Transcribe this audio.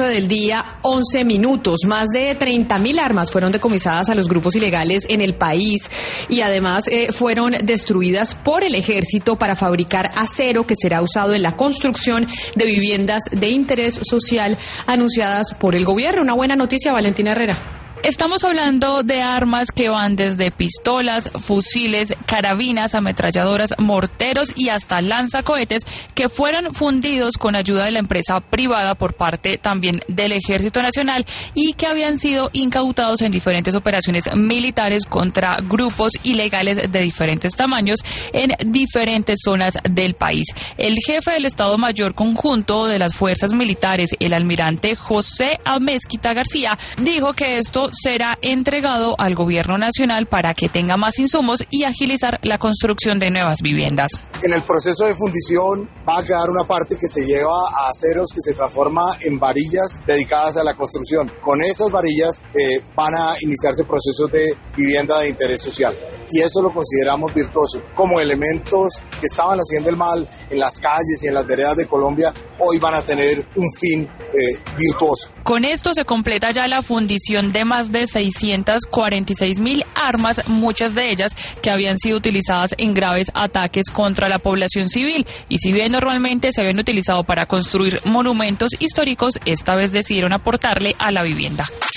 Del día, 11 minutos. Más de 30.000 armas fueron decomisadas a los grupos ilegales en el país y además fueron destruidas por el ejército para fabricar acero que será usado en la construcción de viviendas de interés social anunciadas por el gobierno. Una buena noticia, Valentina Herrera. Estamos hablando de armas que van desde pistolas, fusiles, carabinas, ametralladoras, morteros y hasta lanzacohetes que fueron fundidos con ayuda de la empresa privada por parte también del Ejército Nacional y que habían sido incautados en diferentes operaciones militares contra grupos ilegales de diferentes tamaños en diferentes zonas del país. El jefe del Estado Mayor Conjunto de las Fuerzas Militares, el almirante José Amezquita García, dijo que esto será entregado al gobierno nacional para que tenga más insumos y agilizar la construcción de nuevas viviendas. En el proceso de fundición va a quedar una parte que se lleva a aceros que se transforma en varillas dedicadas a la construcción. Con esas varillas van a iniciarse procesos de vivienda de interés social. Y eso lo consideramos virtuoso. Como elementos que estaban haciendo el mal en las calles y en las veredas de Colombia, hoy van a tener un fin virtuoso. Con esto se completa ya la fundición de más de 646.000 armas, muchas de ellas que habían sido utilizadas en graves ataques contra la población civil. Y si bien normalmente se habían utilizado para construir monumentos históricos, esta vez decidieron aportarle a la vivienda.